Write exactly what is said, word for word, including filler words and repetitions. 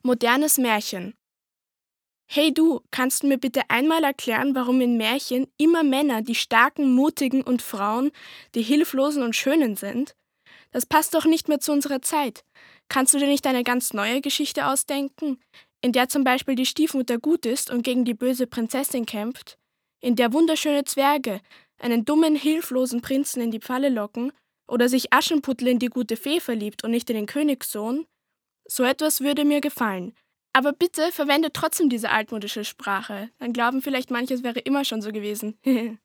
Modernes Märchen. Hey du, kannst du mir bitte einmal erklären, warum in Märchen immer Männer die starken, mutigen und Frauen die hilflosen und schönen sind? Das passt doch nicht mehr zu unserer Zeit. Kannst du dir nicht eine ganz neue Geschichte ausdenken, in der zum Beispiel die Stiefmutter gut ist und gegen die böse Prinzessin kämpft? In der wunderschöne Zwerge einen dummen, hilflosen Prinzen in die Falle locken? Oder sich Aschenputtel in die gute Fee verliebt und nicht in den Königssohn? So etwas würde mir gefallen. Aber bitte verwende trotzdem diese altmodische Sprache. Dann glauben vielleicht manche, es wäre immer schon so gewesen.